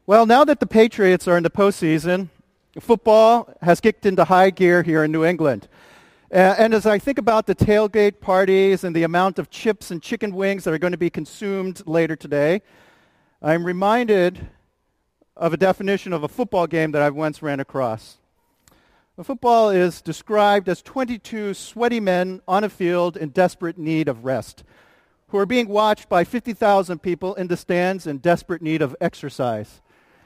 Well, now that the Patriots are in the postseason, football has kicked into high gear here in New England. And as I think about the tailgate parties and the amount of chips and chicken wings that are going to be consumed later today, I'm reminded of a definition of a football game that I once ran across. A football is described as 22 sweaty men on a field in desperate need of rest, who are being watched by 50,000 people in the stands in desperate need of exercise.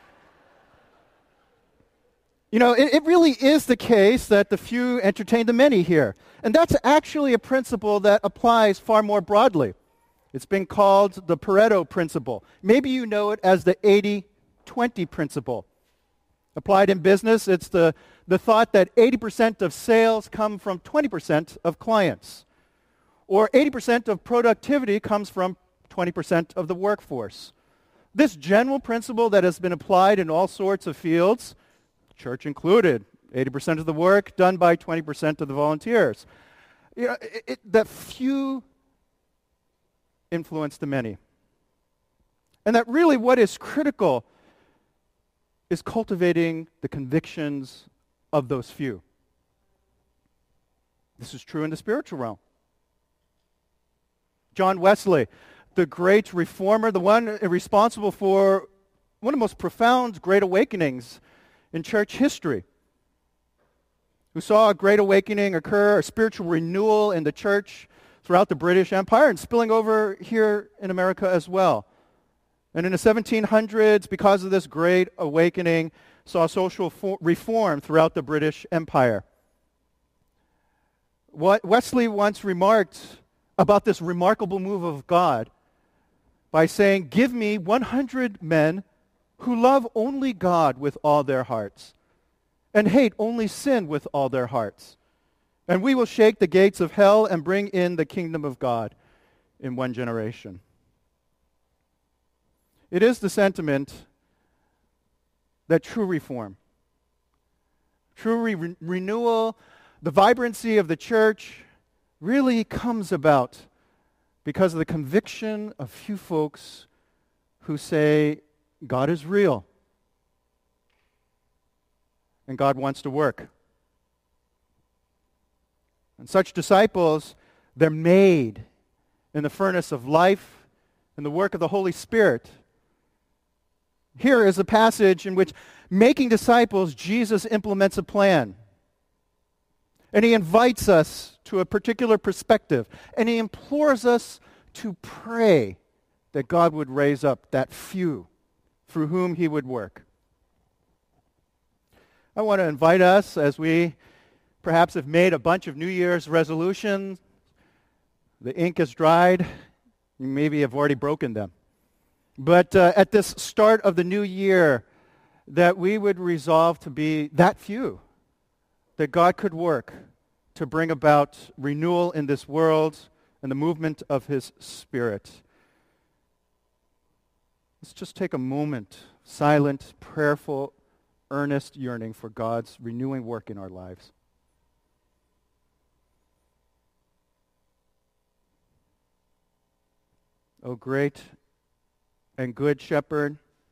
You know, it really is the case that the few entertain the many here. And that's actually a principle that applies far more broadly. It's been called the Pareto principle. Maybe you know it as the 80-20 principle. Applied in business, it's the thought that 80% of sales come from 20% of clients. Or 80% of productivity comes from 20% of the workforce. This general principle that has been applied in all sorts of fields, church included, 80% of the work done by 20% of the volunteers. You know, that few influence the many. And that really what is critical is cultivating the convictions of those few. This is true in the spiritual realm. John Wesley, the great reformer, the one responsible for one of the most profound great awakenings in church history, who saw a great awakening occur, a spiritual renewal in the church throughout the British Empire and spilling over here in America as well. And in the 1700s, because of this great awakening, saw social reform throughout the British Empire. What Wesley once remarked about this remarkable move of God by saying, "Give me 100 men who love only God with all their hearts and hate only sin with all their hearts. And we will shake the gates of hell and bring in the kingdom of God in one generation." It is the sentiment that true reform, true renewal, the vibrancy of the church really comes about because of the conviction of few folks who say, God is real, and God wants to work. And such disciples, they're made in the furnace of life and the work of the Holy Spirit. Here is a passage in which, making disciples, Jesus implements a plan. And he invites us to a particular perspective. And he implores us to pray that God would raise up that few through whom he would work. I want to invite us, as we perhaps have made a bunch of New Year's resolutions, the ink is dried, you maybe have already broken them. But at this start of the new year, that we would resolve to be that few, that God could work to bring about renewal in this world and the movement of his Spirit. Let's just take a moment, silent, prayerful, earnest yearning for God's renewing work in our lives. O great and good shepherd,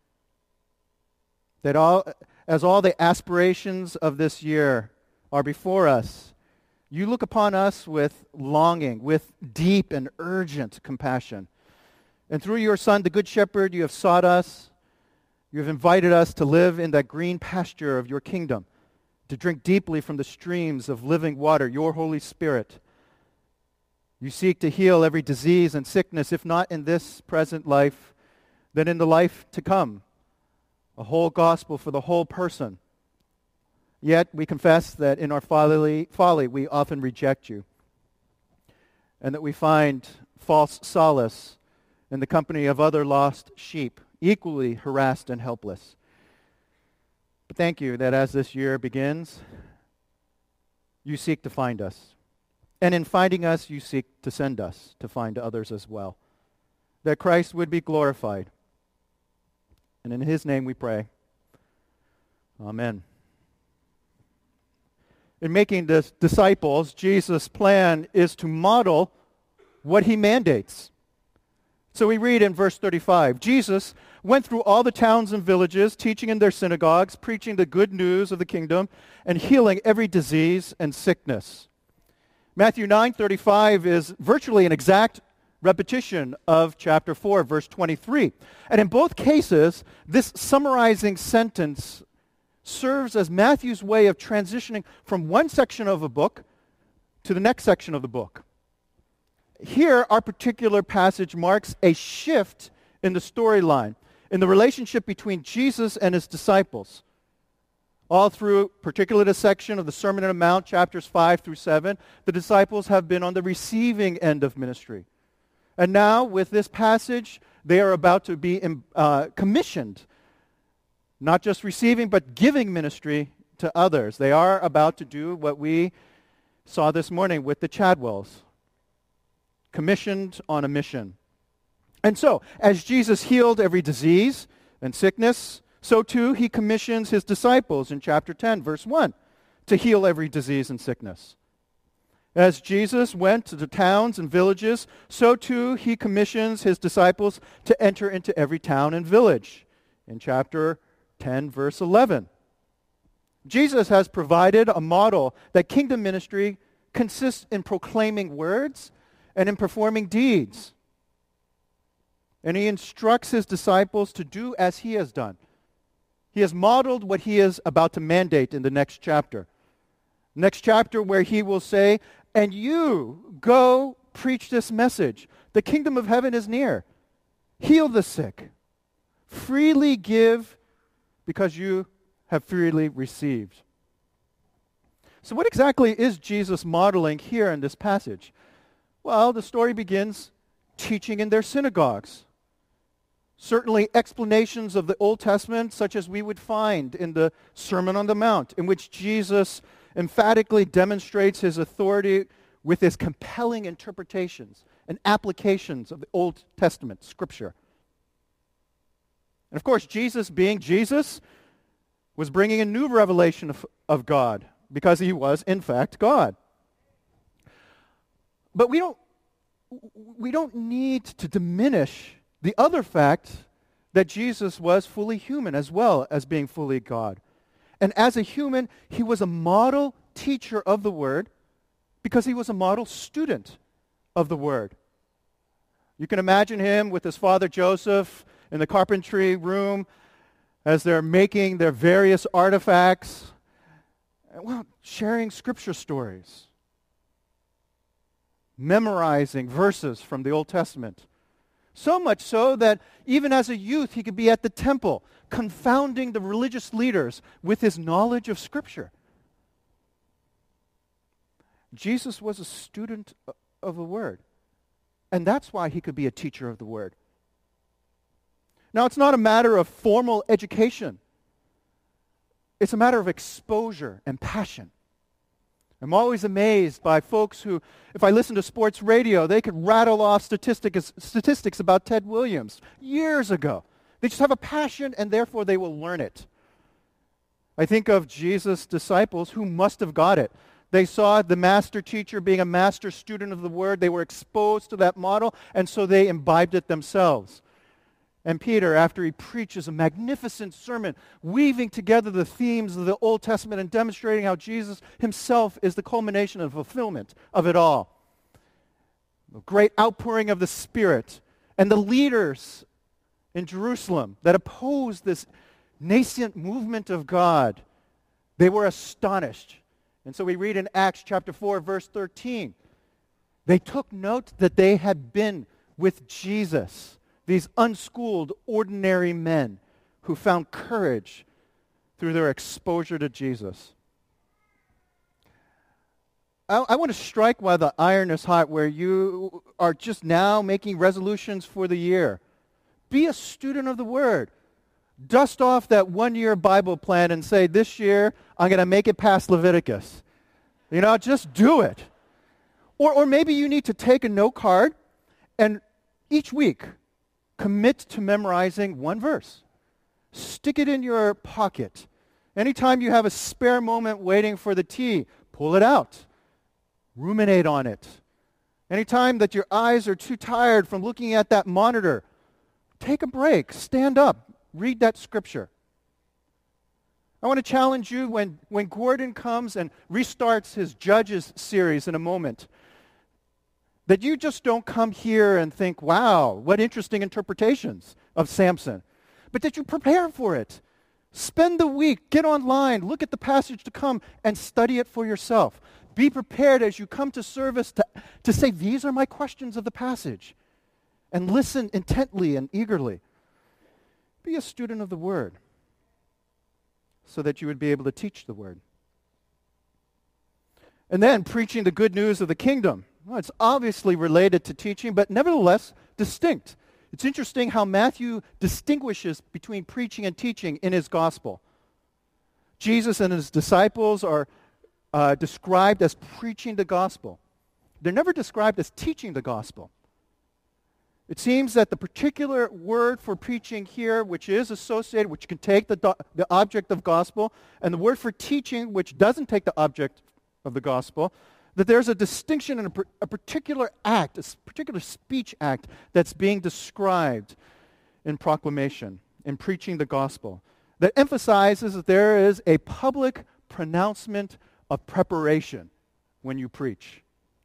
that as all the aspirations of this year are before us, you look upon us with longing, with deep and urgent compassion. And through your Son, the Good Shepherd, you have sought us. You have invited us to live in that green pasture of your kingdom, to drink deeply from the streams of living water, your Holy Spirit. You seek to heal every disease and sickness, if not in this present life, then in the life to come. A whole gospel for the whole person. Yet we confess that in our folly we often reject you, and that we find false solace in the company of other lost sheep, equally harassed and helpless. But thank you that as this year begins, you seek to find us. And in finding us, you seek to send us to find others as well. That Christ would be glorified. And in his name we pray. Amen. In making disciples, Jesus' plan is to model what he mandates. So we read in verse 35, Jesus went through all the towns and villages, teaching in their synagogues, preaching the good news of the kingdom, and healing every disease and sickness. Matthew 9:35 is virtually an exact repetition of chapter 4, verse 23. And in both cases, this summarizing sentence serves as Matthew's way of transitioning from one section of a book to the next section of the book. Here, our particular passage marks a shift in the storyline, in the relationship between Jesus and his disciples. All through, particularly the section of the Sermon on the Mount, chapters 5 through 7, the disciples have been on the receiving end of ministry. And now, with this passage, they are about to be commissioned, not just receiving, but giving ministry to others. They are about to do what we saw this morning with the Chadwells, commissioned on a mission. And so, as Jesus healed every disease and sickness, so too he commissions his disciples in chapter 10, verse 1, to heal every disease and sickness. As Jesus went to the towns and villages, so too he commissions his disciples to enter into every town and village in chapter 10, verse 11. Jesus has provided a model that kingdom ministry consists in proclaiming words and in performing deeds. And he instructs his disciples to do as he has done. He has modeled what he is about to mandate in the next chapter. Next chapter where he will say, "And you go preach this message. The kingdom of heaven is near. Heal the sick. Freely give because you have freely received." So what exactly is Jesus modeling here in this passage? Well, the story begins teaching in their synagogues. Certainly explanations of the Old Testament, such as we would find in the Sermon on the Mount, in which Jesus emphatically demonstrates his authority with his compelling interpretations and applications of the Old Testament scripture. And of course, Jesus, being Jesus, was bringing a new revelation of God, because he was, in fact, God. But we don't need to diminish the other fact that Jesus was fully human as well as being fully God. And as a human, he was a model teacher of the Word because he was a model student of the Word. You can imagine him with his father Joseph in the carpentry room as they're making their various artifacts, well, sharing scripture stories, memorizing verses from the Old Testament. So much so that even as a youth, he could be at the temple, confounding the religious leaders with his knowledge of Scripture. Jesus was a student of the Word, and that's why he could be a teacher of the Word. Now, it's not a matter of formal education. It's a matter of exposure and passion. I'm always amazed by folks who, if I listen to sports radio, they could rattle off statistics about Ted Williams years ago. They just have a passion, and therefore they will learn it. I think of Jesus' disciples who must have got it. They saw the master teacher being a master student of the Word. They were exposed to that model, and so they imbibed it themselves. And Peter, after he preaches a magnificent sermon, weaving together the themes of the Old Testament and demonstrating how Jesus himself is the culmination and fulfillment of it all. A great outpouring of the Spirit. And the leaders in Jerusalem that opposed this nascent movement of God, they were astonished. And so we read in Acts chapter 4, verse 13, they took note that they had been with Jesus, these unschooled, ordinary men who found courage through their exposure to Jesus. I want to strike while the iron is hot, where you are just now making resolutions for the year. Be a student of the Word. Dust off that one-year Bible plan and say, this year, I'm going to make it past Leviticus. Just do it. Or maybe you need to take a note card and each week commit to memorizing one verse. Stick it in your pocket. Anytime you have a spare moment waiting for the tea, pull it out. Ruminate on it. Anytime that your eyes are too tired from looking at that monitor, take a break, stand up, read that scripture. I want to challenge you when Gordon comes and restarts his Judges series in a moment, that you just don't come here and think, wow, what interesting interpretations of Samson, but that you prepare for it. Spend the week, get online, look at the passage to come, and study it for yourself. Be prepared as you come to service to say, these are my questions of the passage, and listen intently and eagerly. Be a student of the Word so that you would be able to teach the Word. And then preaching the good news of the kingdom. Well, it's obviously related to teaching, but nevertheless distinct. It's interesting how Matthew distinguishes between preaching and teaching in his gospel. Jesus and his disciples are described as preaching the gospel. They're never described as teaching the gospel. It seems that the particular word for preaching here, which is associated, which can take the object of gospel, and the word for teaching, which doesn't take the object of the gospel, that there's a distinction in a particular act, a particular speech act that's being described in proclamation, in preaching the gospel, that emphasizes that there is a public pronouncement of preparation when you preach.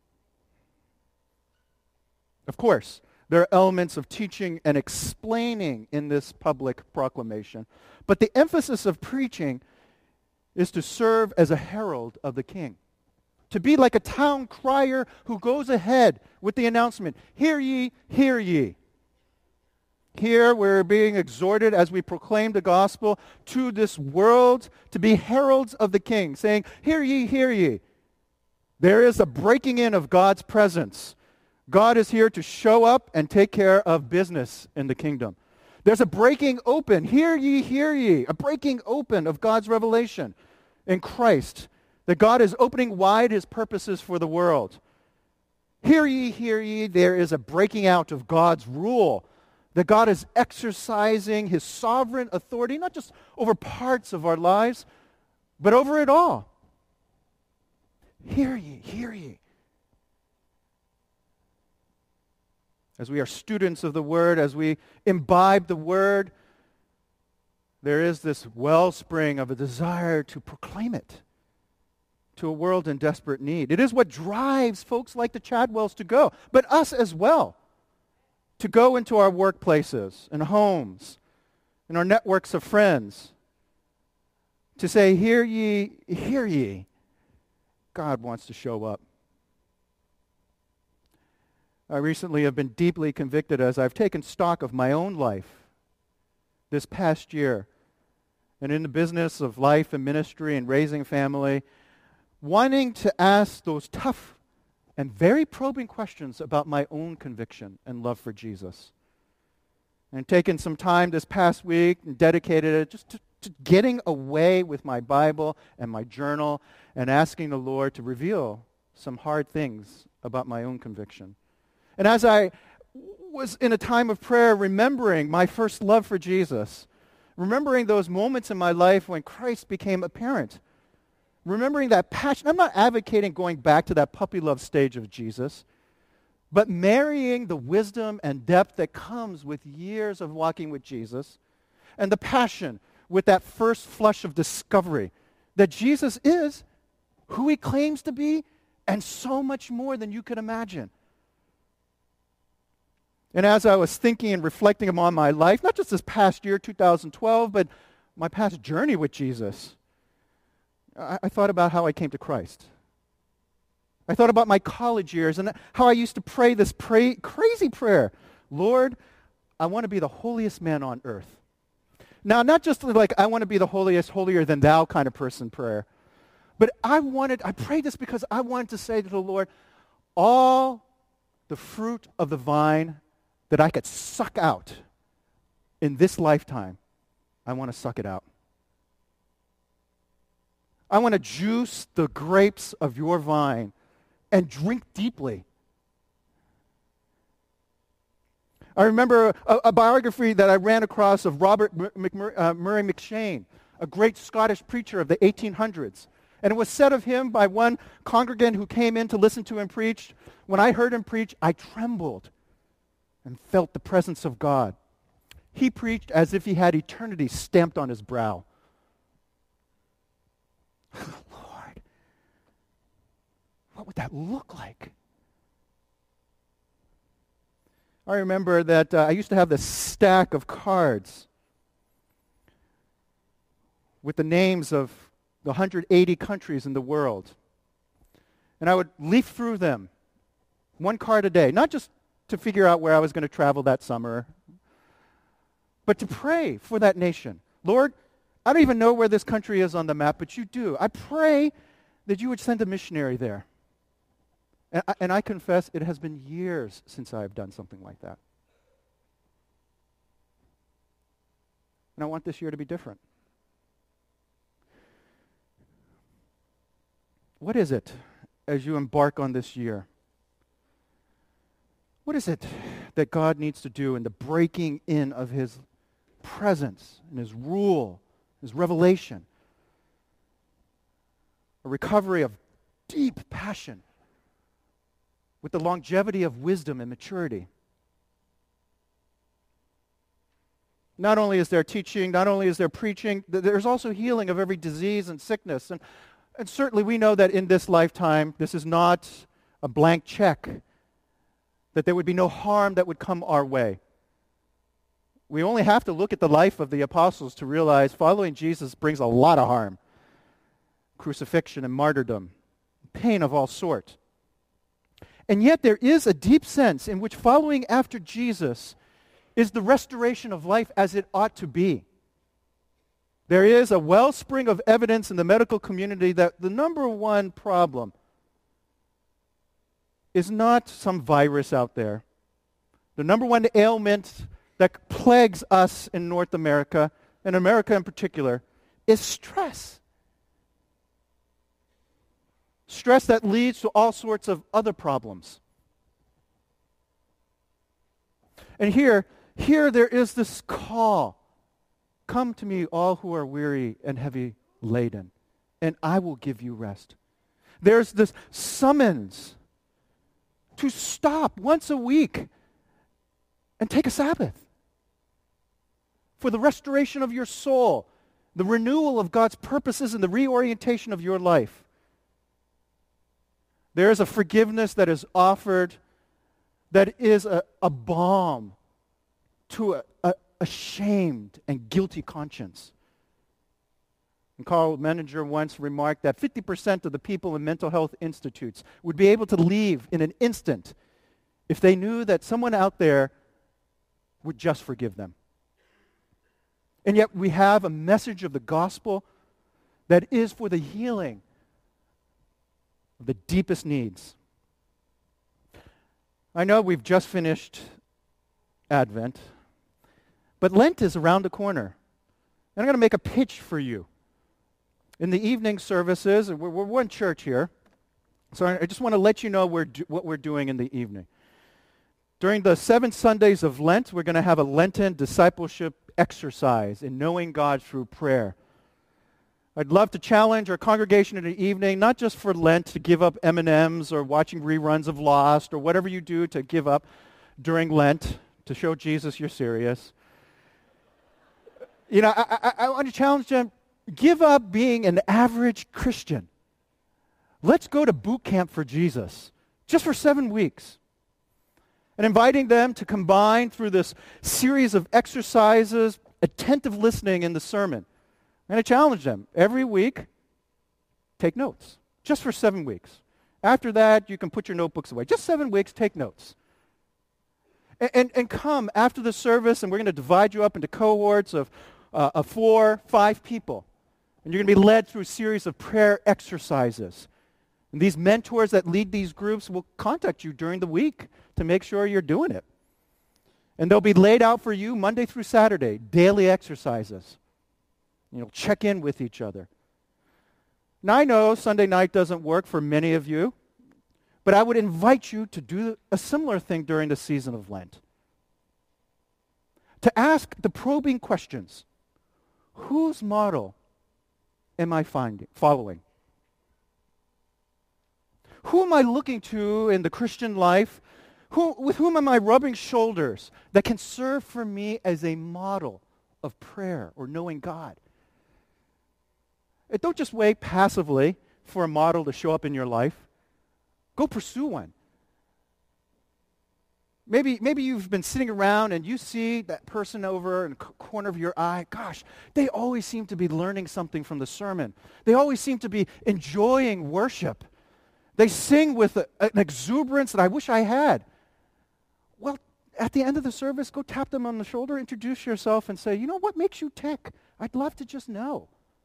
Of course, there are elements of teaching and explaining in this public proclamation, but the emphasis of preaching is to serve as a herald of the king. To be like a town crier who goes ahead with the announcement, "Hear ye, hear ye." Here we're being exhorted as we proclaim the gospel to this world to be heralds of the king, saying, "Hear ye, hear ye." There is a breaking in of God's presence. God is here to show up and take care of business in the kingdom. There's a breaking open, hear ye, a breaking open of God's revelation in Christ, that God is opening wide his purposes for the world. Hear ye, there is a breaking out of God's rule, that God is exercising his sovereign authority, not just over parts of our lives, but over it all. Hear ye. As we are students of the Word, as we imbibe the Word, there is this wellspring of a desire to proclaim it to a world in desperate need. It is what drives folks like the Chadwells to go, but us as well, to go into our workplaces and homes and our networks of friends, to say, hear ye. God wants to show up. I recently have been deeply convicted as I've taken stock of my own life this past year, and in the business of life and ministry and raising family, wanting to ask those tough and very probing questions about my own conviction and love for Jesus. And taken some time this past week and dedicated it just to getting away with my Bible and my journal and asking the Lord to reveal some hard things about my own conviction. And as I was in a time of prayer, remembering my first love for Jesus, remembering those moments in my life when Christ became apparent, remembering that passion. I'm not advocating going back to that puppy love stage of Jesus, but marrying the wisdom and depth that comes with years of walking with Jesus and the passion with that first flush of discovery that Jesus is who he claims to be and so much more than you could imagine. And as I was thinking and reflecting upon my life, not just this past year, 2012, but my past journey with Jesus, I thought about how I came to Christ. I thought about my college years and how I used to pray this crazy prayer, "Lord, I want to be the holiest man on earth." Now, not just like I want to be the holiest, holier than thou kind of person prayer, but I prayed this because I wanted to say to the Lord, all the fruit of the vine that I could suck out in this lifetime, I want to suck it out. I want to juice the grapes of your vine and drink deeply. I remember a biography that I ran across of Robert Murray McCheyne, a great Scottish preacher of the 1800s. And it was said of him by one congregant who came in to listen to him preach, "When I heard him preach, I trembled and felt the presence of God." He preached as if he had eternity stamped on his brow. Lord, what would that look like? I remember that I used to have this stack of cards with the names of the 180 countries in the world. And I would leaf through them, one card a day, not just to figure out where I was going to travel that summer, but to pray for that nation. Lord, I don't even know where this country is on the map, but you do. I pray that you would send a missionary there. And I confess, it has been years since I've done something like that. And I want this year to be different. What is it as you embark on this year? What is it that God needs to do in the breaking in of his presence and his rule, his revelation? A recovery of deep passion with the longevity of wisdom and maturity. Not only is there teaching, not only is there preaching, there's also healing of every disease and sickness. And certainly we know that in this lifetime, this is not a blank check, that there would be no harm that would come our way. We only have to look at the life of the apostles to realize following Jesus brings a lot of harm. Crucifixion and martyrdom, pain of all sorts. And yet there is a deep sense in which following after Jesus is the restoration of life as it ought to be. There is a wellspring of evidence in the medical community that the number one problem is not some virus out there. The number one ailment that plagues us in North America, and America in particular, is stress. Stress that leads to all sorts of other problems. And here there is this call. Come to me, all who are weary and heavy laden, and I will give you rest. There's this summons to stop once a week and take a Sabbath for the restoration of your soul, the renewal of God's purposes, and the reorientation of your life. There is a forgiveness that is offered that is a balm to a shamed and guilty conscience. And Carl Menninger once remarked that 50% of the people in mental health institutes would be able to leave in an instant if they knew that someone out there would just forgive them. And yet we have a message of the gospel that is for the healing of the deepest needs. I know we've just finished Advent, but Lent is around the corner. And I'm going to make a pitch for you. In the evening services, we're one church here, so I just want to let you know what we're doing in the evening. During the 7 Sundays of Lent, we're going to have a Lenten discipleship exercise in knowing God through prayer. I'd love to challenge our congregation in the evening, not just for Lent to give up M&Ms or watching reruns of Lost or whatever you do to give up during Lent to show Jesus you're serious. You know, I want to challenge them, give up being an average Christian. Let's go to boot camp for Jesus, just for 7 weeks. And inviting them to combine through this series of exercises, attentive listening in the sermon. And I challenge them, every week, take notes, just for 7 weeks. After that, you can put your notebooks away. Just 7 weeks, take notes. And come after the service, and we're going to divide you up into cohorts of 4, 5 people. And you're going to be led through a series of prayer exercises. And these mentors that lead these groups will contact you during the week to make sure you're doing it. And they'll be laid out for you Monday through Saturday, daily exercises. You'll check in with each other. Now, I know Sunday night doesn't work for many of you, but I would invite you to do a similar thing during the season of Lent. To ask the probing questions. Whose model am I following? Who am I looking to in the Christian life With whom am I rubbing shoulders that can serve for me as a model of prayer or knowing God? Don't just wait passively for a model to show up in your life. Go pursue one. Maybe you've been sitting around and you see that person over in the corner of your eye. Gosh, they always seem to be learning something from the sermon. They always seem to be enjoying worship. They sing with an exuberance that I wish I had. Well, at the end of the service, go tap them on the shoulder, introduce yourself, and say, you know, what makes you tick? I'd love to just know.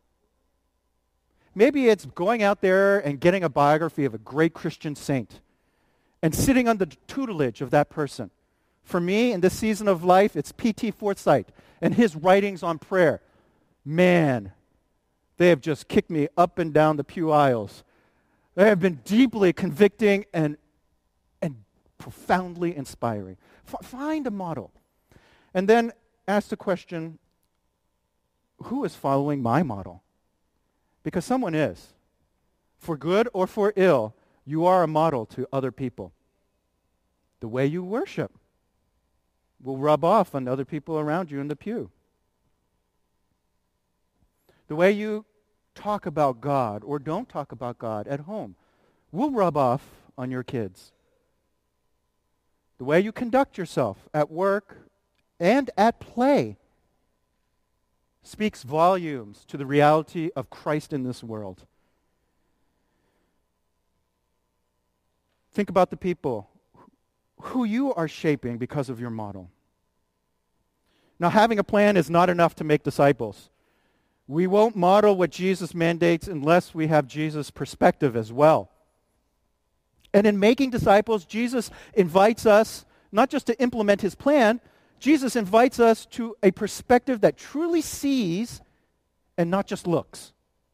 Maybe it's going out there and getting a biography of a great Christian saint and sitting under the tutelage of that person. For me, in this season of life, it's P.T. Forsyth and his writings on prayer. Man, they have just kicked me up and down the pew aisles. They have been deeply convicting and profoundly inspiring. Find a model. And then ask the question, who is following my model? Because someone is. For good or for ill, you are a model to other people. The way you worship will rub off on other people around you in the pew. The way you talk about God or don't talk about God at home will rub off on your kids. The way you conduct yourself at work and at play speaks volumes to the reality of Christ in this world. Think about the people who you are shaping because of your model. Now, having a plan is not enough to make disciples. We won't model what Jesus mandates unless we have Jesus' perspective as well. And in making disciples, Jesus invites us not just to implement his plan, Jesus invites us to a perspective that truly sees and not just looks.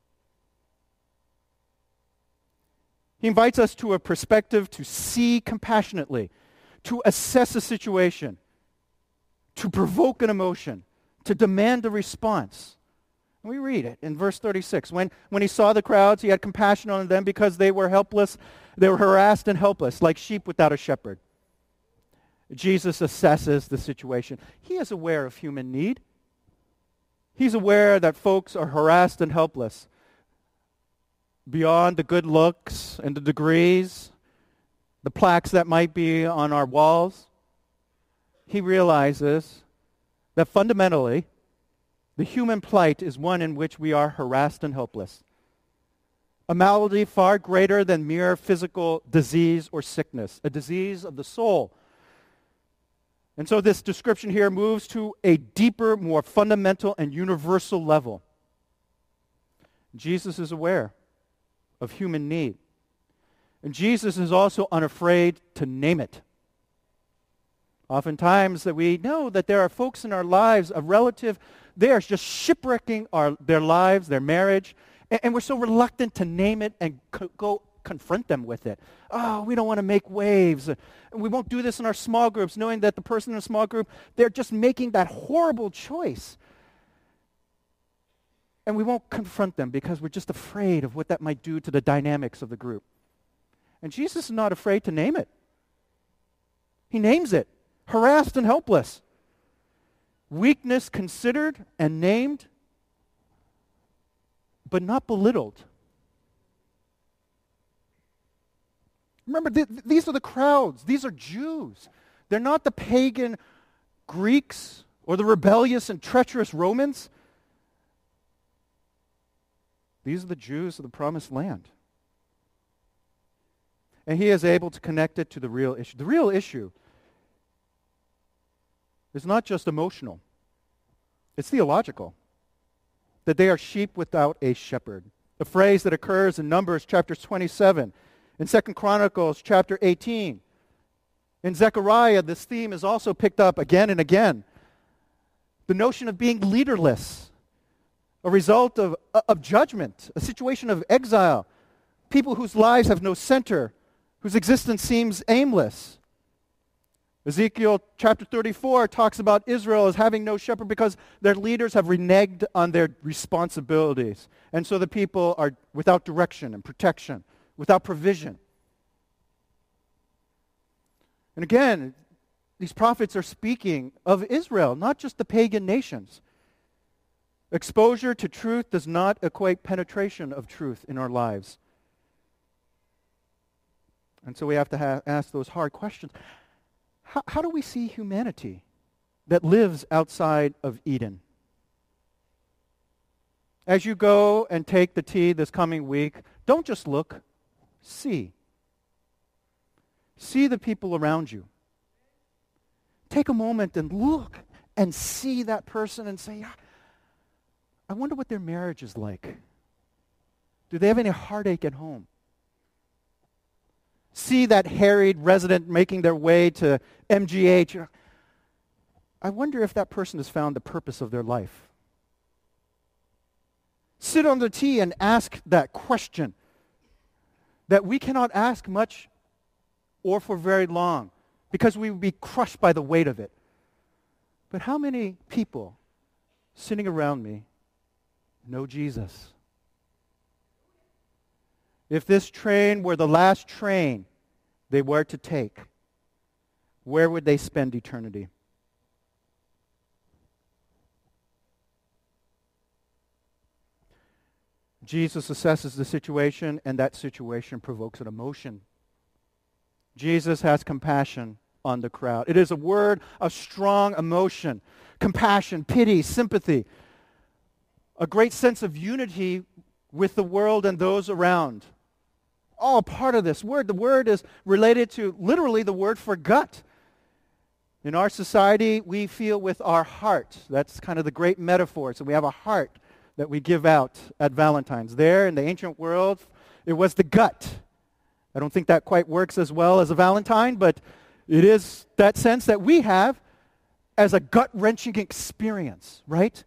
He invites us to a perspective to see compassionately, to assess a situation, to provoke an emotion, to demand a response. We read it in verse 36. When he saw the crowds, he had compassion on them because they were helpless. They were harassed and helpless, like sheep without a shepherd. Jesus assesses the situation. He is aware of human need. He's aware that folks are harassed and helpless. Beyond the good looks and the degrees, the plaques that might be on our walls, he realizes that fundamentally, the human plight is one in which we are harassed and helpless. A malady far greater than mere physical disease or sickness, a disease of the soul. And so this description here moves to a deeper, more fundamental and universal level. Jesus is aware of human need. And Jesus is also unafraid to name it. Oftentimes that we know that there are folks in our lives, a relative, they are just shipwrecking their lives, their marriage, and we're so reluctant to name it and go confront them with it. Oh, we don't want to make waves. We won't do this in our small groups, knowing that the person in a small group, they're just making that horrible choice. And we won't confront them because we're just afraid of what that might do to the dynamics of the group. And Jesus is not afraid to name it. He names it. Harassed and helpless. Weakness considered and named, but not belittled. Remember, these are the crowds. These are Jews. They're not the pagan Greeks or the rebellious and treacherous Romans. These are the Jews of the promised land. And he is able to connect it to the real issue. The real issue is not just emotional. It's theological. That they are sheep without a shepherd. A phrase that occurs in Numbers chapter 27, in 2 Chronicles chapter 18. In Zechariah, this theme is also picked up again and again. The notion of being leaderless, a result of judgment, a situation of exile, people whose lives have no center, whose existence seems aimless. Ezekiel chapter 34 talks about Israel as having no shepherd because their leaders have reneged on their responsibilities. And so the people are without direction and protection, without provision. And again, these prophets are speaking of Israel, not just the pagan nations. Exposure to truth does not equate penetration of truth in our lives. And so we have to ask those hard questions. How do we see humanity that lives outside of Eden? As you go and take the tea this coming week, don't just look, see. See the people around you. Take a moment and look and see that person and say, I wonder what their marriage is like. Do they have any heartache at home? See that harried resident making their way to MGH. I wonder if that person has found the purpose of their life. Sit on the tea and ask that question that we cannot ask much or for very long because we would be crushed by the weight of it. But how many people sitting around me know Jesus? If this train were the last train they were to take, where would they spend eternity? Jesus assesses the situation, and that situation provokes an emotion. Jesus has compassion on the crowd. It is a word of strong emotion, compassion, pity, sympathy, a great sense of unity with the world and those around. All part of this word. The word is related to literally the word for gut. In our society, we feel with our heart. That's kind of the great metaphor. So we have a heart that we give out at Valentine's. There in the ancient world, it was the gut. I don't think that quite works as well as a Valentine, but it is that sense that we have as a gut-wrenching experience, right?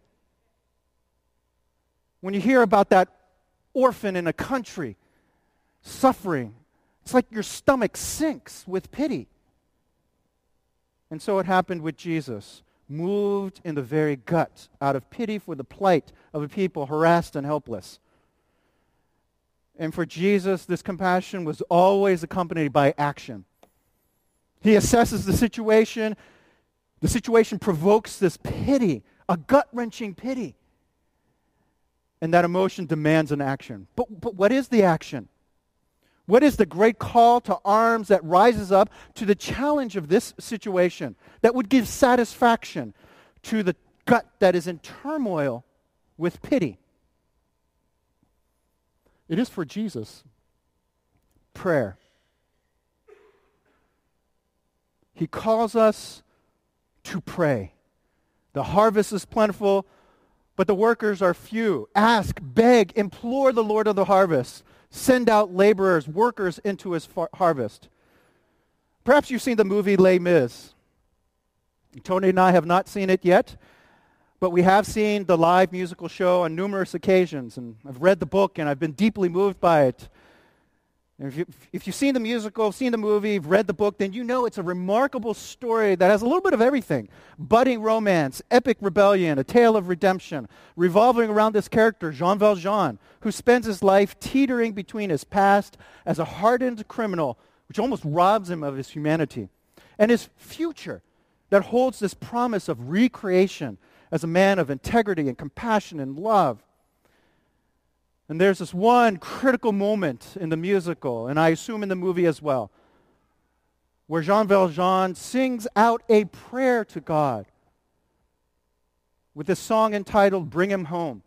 When you hear about that orphan in a country suffering, it's like your stomach sinks with pity. And so it happened with Jesus, moved in the very gut out of pity for the plight of a people harassed and helpless. And for Jesus, this compassion was always accompanied by action. He assesses the situation. The situation provokes this pity, a gut-wrenching pity. And that emotion demands an action. But what is the action? What is the great call to arms that rises up to the challenge of this situation that would give satisfaction to the gut that is in turmoil with pity? It is for Jesus prayer. He calls us to pray. The harvest is plentiful, but the workers are few. Ask, beg, implore the Lord of the harvest. Send out laborers, workers into his harvest. Perhaps you've seen the movie Les Mis. Tony and I have not seen it yet, but we have seen the live musical show on numerous occasions, and I've read the book, and I've been deeply moved by it. And if you've seen the musical, seen the movie, read the book, then you know it's a remarkable story that has a little bit of everything. Budding romance, epic rebellion, a tale of redemption, revolving around this character, Jean Valjean, who spends his life teetering between his past as a hardened criminal, which almost robs him of his humanity, and his future that holds this promise of recreation as a man of integrity and compassion and love. And there's this one critical moment in the musical, and I assume in the movie as well, where Jean Valjean sings out a prayer to God with this song entitled Bring Him Home.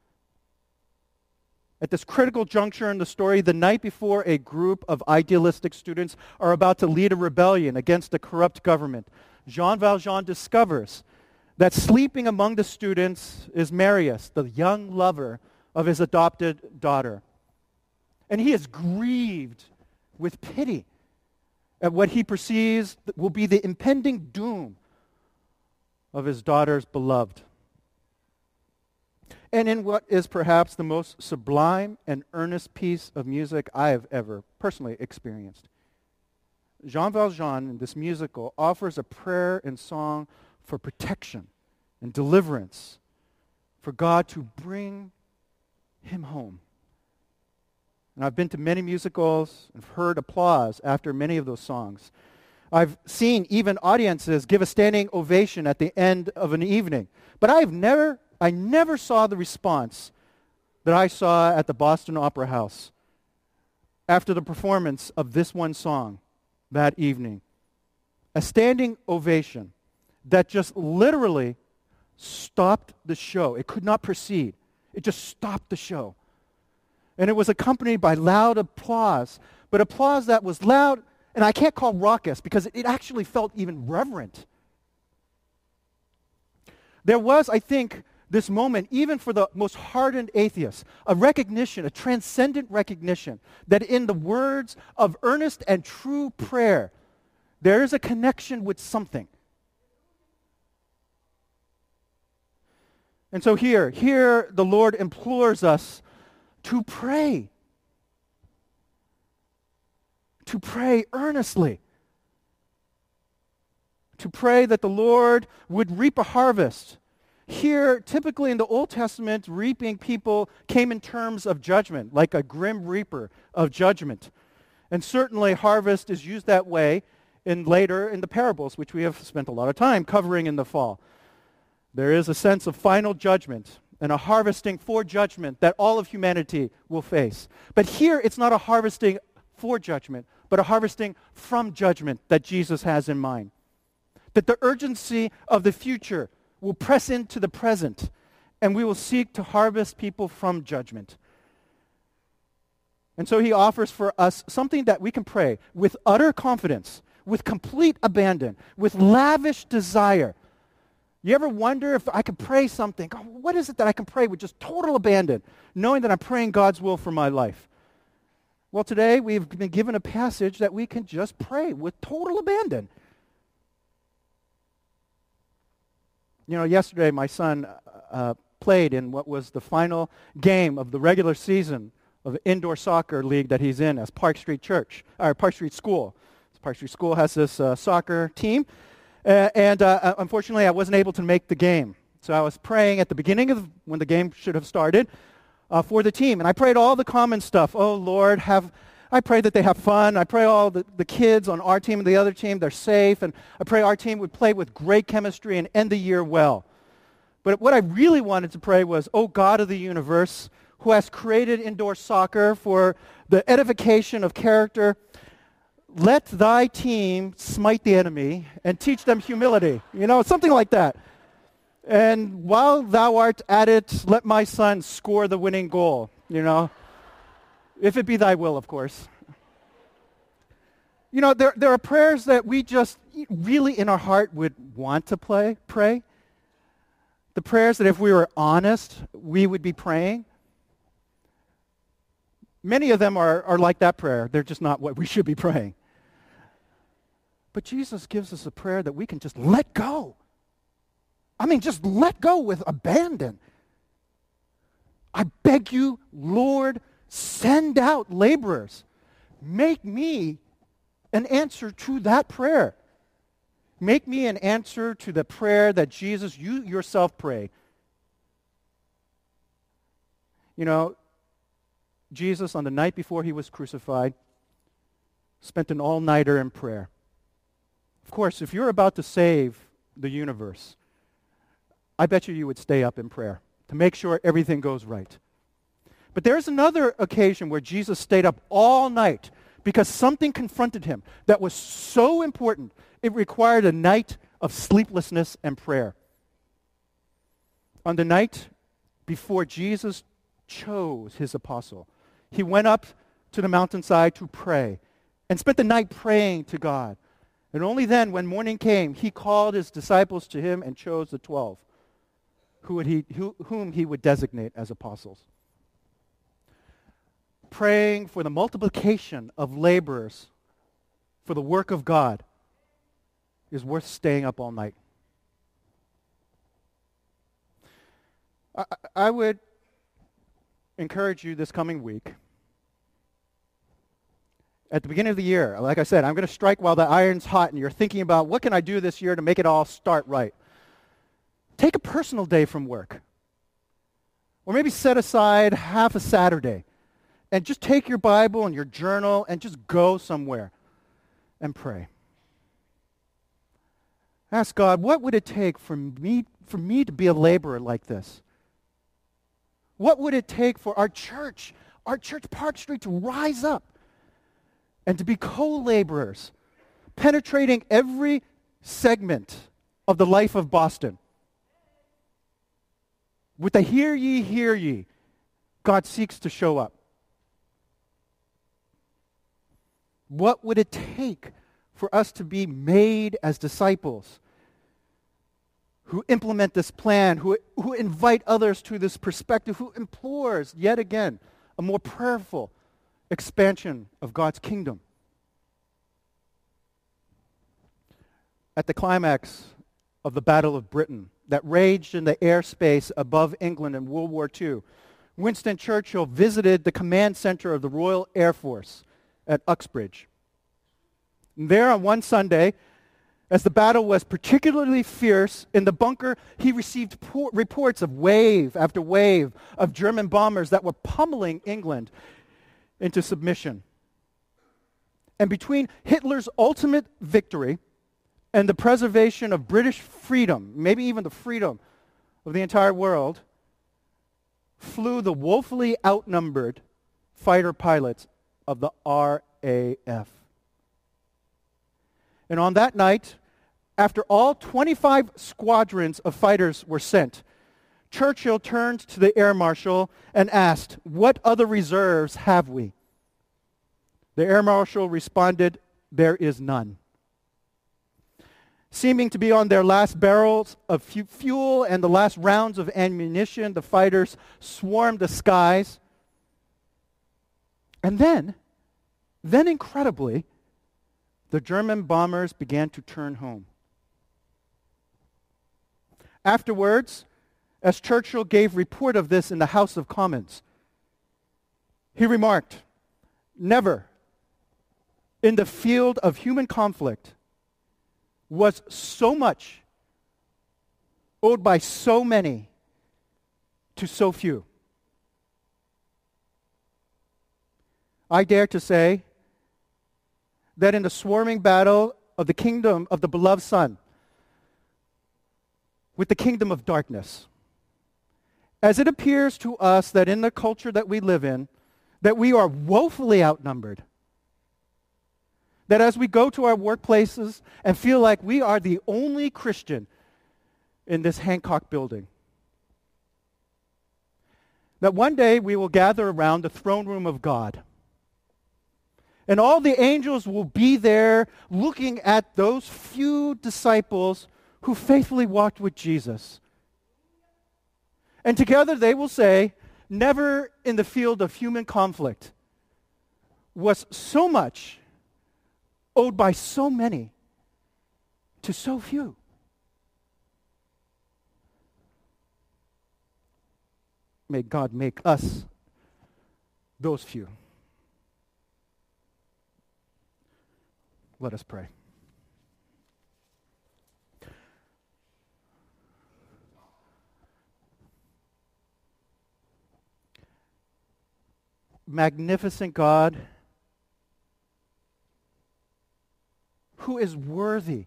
At this critical juncture in the story, the night before a group of idealistic students are about to lead a rebellion against a corrupt government, Jean Valjean discovers that sleeping among the students is Marius, the young lover of his adopted daughter. And he is grieved with pity at what he perceives will be the impending doom of his daughter's beloved. And in what is perhaps the most sublime and earnest piece of music I have ever personally experienced, Jean Valjean in this musical offers a prayer and song for protection and deliverance, for God to bring him home. And I've been to many musicals and heard applause after many of those songs. I've seen even audiences give a standing ovation at the end of an evening. But I never saw the response that I saw at the Boston Opera House after the performance of this one song that evening. A standing ovation that just literally stopped the show. It could not proceed. It just stopped the show. And it was accompanied by loud applause, but applause that was loud, and I can't call raucous because it actually felt even reverent. There was, I think, this moment, even for the most hardened atheists, a recognition, a transcendent recognition, that in the words of earnest and true prayer, there is a connection with something. And so here the Lord implores us to pray. To pray earnestly. To pray that the Lord would reap a harvest. Here, typically in the Old Testament, reaping people came in terms of judgment, like a grim reaper of judgment. And certainly harvest is used that way later in the parables, which we have spent a lot of time covering in the fall. There is a sense of final judgment and a harvesting for judgment that all of humanity will face. But here, it's not a harvesting for judgment, but a harvesting from judgment that Jesus has in mind. That the urgency of the future will press into the present, and we will seek to harvest people from judgment. And so he offers for us something that we can pray with utter confidence, with complete abandon, with lavish desire. You ever wonder if I could pray something? God, what is it that I can pray with just total abandon, knowing that I'm praying God's will for my life? Well, today we've been given a passage that we can just pray with total abandon. You know, yesterday my son played in what was the final game of the regular season of the indoor soccer league that he's in as Park Street School. Park Street School has this soccer team. Unfortunately, I wasn't able to make the game. So I was praying at the beginning of when the game should have started for the team. And I prayed all the common stuff. Oh, Lord, I pray that they have fun. I pray all the kids on our team and the other team, they're safe. And I pray our team would play with great chemistry and end the year well. But what I really wanted to pray was, oh, God of the universe, who has created indoor soccer for the edification of character, let thy team smite the enemy and teach them humility. You know, something like that. And while thou art at it, let my son score the winning goal, you know. If it be thy will, of course. You know, there are prayers that we just really in our heart would want to pray. The prayers that if we were honest, we would be praying. Many of them are like that prayer. They're just not what we should be praying. But Jesus gives us a prayer that we can just let go. I mean, just let go with abandon. I beg you, Lord, send out laborers. Make me an answer to that prayer. Make me an answer to the prayer that Jesus, you yourself pray. You know, Jesus, on the night before he was crucified, spent an all-nighter in prayer. Of course, if you're about to save the universe, I bet you would stay up in prayer to make sure everything goes right. But there's another occasion where Jesus stayed up all night because something confronted him that was so important, it required a night of sleeplessness and prayer. On the night before Jesus chose his apostle, he went up to the mountainside to pray and spent the night praying to God. And only then, when morning came, he called his disciples to him and chose the 12, whom he would designate as apostles. Praying for the multiplication of laborers for the work of God is worth staying up all night. I would encourage you this coming week. At the beginning of the year, like I said, I'm going to strike while the iron's hot and you're thinking about what can I do this year to make it all start right. Take a personal day from work. Or maybe set aside half a Saturday and just take your Bible and your journal and just go somewhere and pray. Ask God, what would it take for me to be a laborer like this? What would it take for our church Park Street, to rise up and to be co-laborers, penetrating every segment of the life of Boston? With the hear ye, God seeks to show up. What would it take for us to be made as disciples who implement this plan, who invite others to this perspective, who implores, yet again, a more prayerful expansion of God's kingdom? At the climax of the Battle of Britain that raged in the airspace above England in World War II, Winston Churchill visited the command center of the Royal Air Force at Uxbridge. And there on one Sunday, as the battle was particularly fierce, in the bunker he received reports of wave after wave of German bombers that were pummeling England into submission. And between Hitler's ultimate victory and the preservation of British freedom, maybe even the freedom of the entire world, flew the woefully outnumbered fighter pilots of the RAF. And on that night, after all 25 squadrons of fighters were sent, Churchill turned to the air marshal and asked, "What other reserves have we?" The air marshal responded, "There is none." Seeming to be on their last barrels of fuel and the last rounds of ammunition, the fighters swarmed the skies. And then incredibly, the German bombers began to turn home. Afterwards, as Churchill gave report of this in the House of Commons, he remarked, "Never in the field of human conflict was so much owed by so many to so few." I dare to say that in the swarming battle of the kingdom of the beloved Son with the kingdom of darkness, as it appears to us that in the culture that we live in, that we are woefully outnumbered, that as we go to our workplaces and feel like we are the only Christian in this Hancock building, that one day we will gather around the throne room of God, and all the angels will be there looking at those few disciples who faithfully walked with Jesus. And together they will say, "Never in the field of human conflict was so much owed by so many to so few." May God make us those few. Let us pray. Magnificent God, who is worthy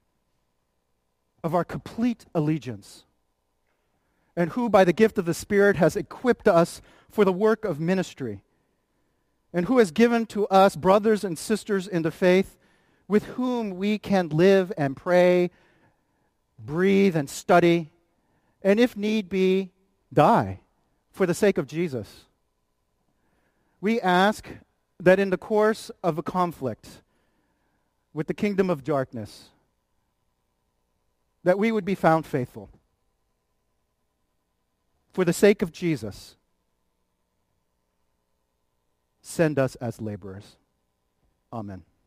of our complete allegiance, and who by the gift of the Spirit has equipped us for the work of ministry, and who has given to us brothers and sisters in the faith with whom we can live and pray, breathe and study, and if need be, die for the sake of Jesus. We ask that in the course of a conflict with the kingdom of darkness, that we would be found faithful. For the sake of Jesus, send us as laborers. Amen.